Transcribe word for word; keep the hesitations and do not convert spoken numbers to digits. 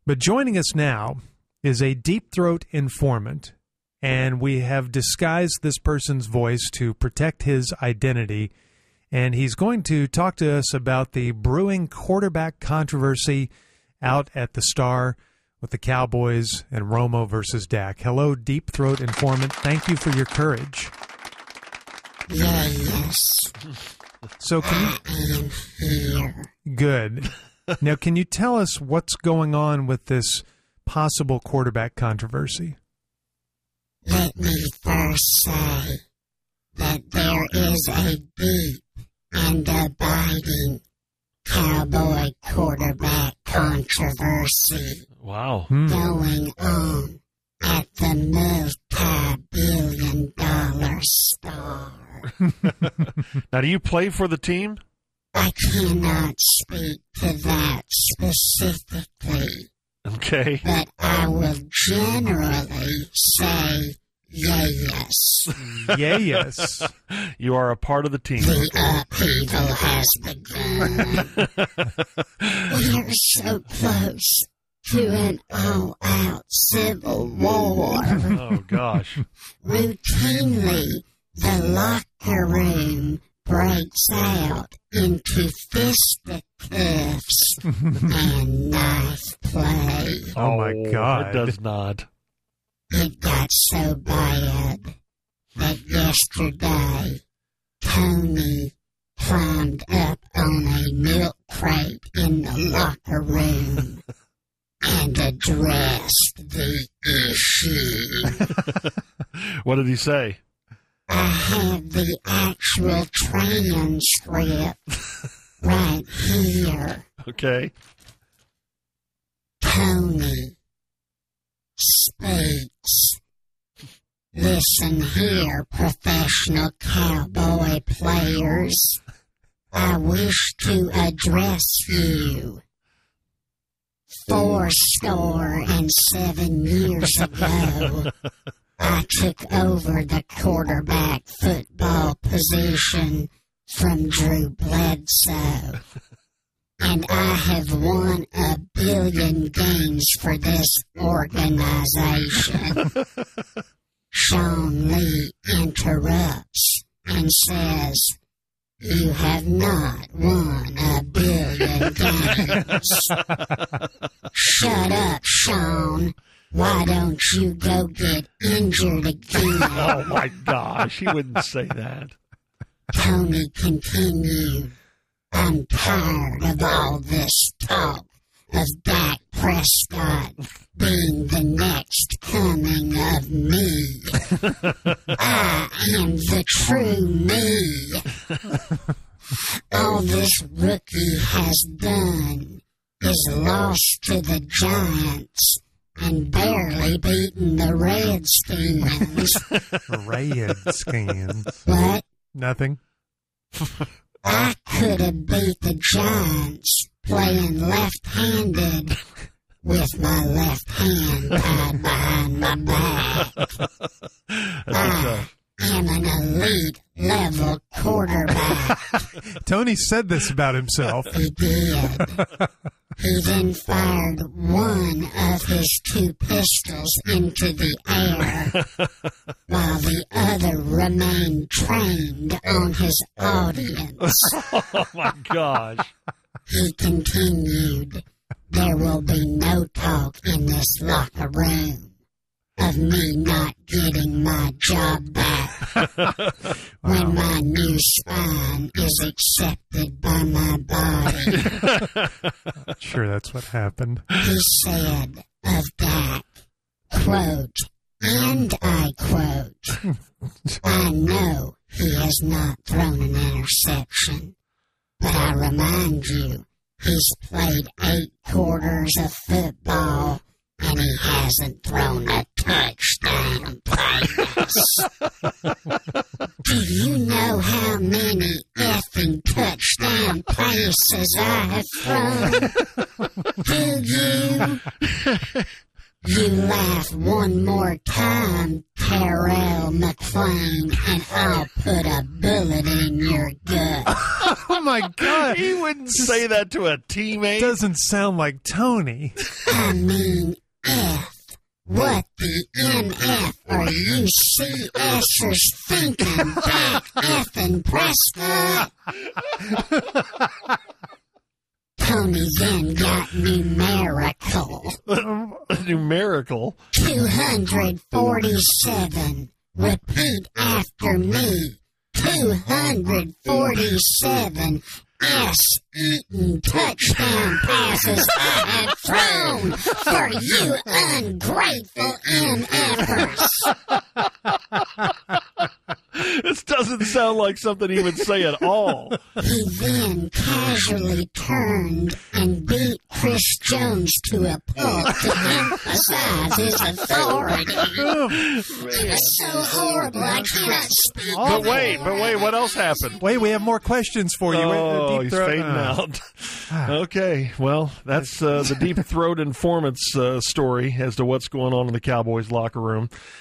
But joining us now is a Deep Throat informant, and we have disguised this person's voice to protect his identity, and he's going to talk to us about the brewing quarterback controversy out at the Star with the Cowboys and Romo versus Dak. Hello, Deep Throat informant. Thank you for your courage. Yes. So can you... I am here. Good. Now, can you tell us what's going on with this possible quarterback controversy? Let me first say that there is a deep and abiding Cowboy quarterback controversy Wow. Hmm. going on at the multi-billion dollar Star. Now, do you play for the team? I cannot speak to that specifically, Okay. but I will generally say yes. Yeah, yes. You are a part of the team. The upheaval has begun. We are so close to an all-out civil war. Oh, gosh. Routinely, the locker room breaks out into fisticuffs and knife play. Oh, my God. It does not. It got so bad that yesterday Tony climbed up on a milk crate in the locker room and addressed the issue. What did he say? I have the actual transcript right here. Okay. Tony speaks. Listen here, professional cowboy players. I wish to address you. Four score and seven years ago, I took over the quarterback football position from Drew Bledsoe. And I have won a billion games for this organization. Sean Lee interrupts and says, you have not won a billion games. Shut up, Sean. Why don't you go get injured again? Oh, my gosh. He wouldn't say that. Tony continued, I'm tired of all this talk of Dak Prescott being the next coming of me. I am the true me. All this rookie has done is lost to the Giants and barely beaten the Redskins. Redskins. What? Nothing. I could have beat the Giants playing left-handed with my left hand tied behind my back. I am an elite level quarterback. Tony said this about himself. He did. He then fired one of his two pistols into the air while the other remained trained on his audience. Oh, my gosh. He continued, there will be no talk in this locker room of me not getting my job back when Wow. my new spine is accepted by my body. Sure, that's what happened. He said of Dak, quote, and I quote, I know he has not thrown an interception, but I remind you, he's played eight quarters of football and he hasn't thrown a touchdown pass. Do you know how many effing touchdown passes I have thrown? Do you? You laugh one more time, Terrell McClain, and I'll put a bullet in your gut. Oh, my God. He wouldn't say that to a teammate. Doesn't sound like Tony. I mean, F. What the M F are you C S'ers thinking back effing Prescott? Tony then got numerical. Numerical. two hundred forty-seven. Repeat after me. two hundred forty-seven ass-eating touchdown passes I have thrown for you ungrateful M F'ers. This doesn't sound like something he would say at all. He then casually turned and beat Chris Jones to a pulp to emphasize his authority. It was so horrible, I cannot speak. But of wait, it. but wait, what else happened? Wait, we have more questions for you. Oh, Deep he's throat- fading uh, out. Okay, well, that's uh, the deep throat informant's uh, story as to what's going on in the Cowboys locker room.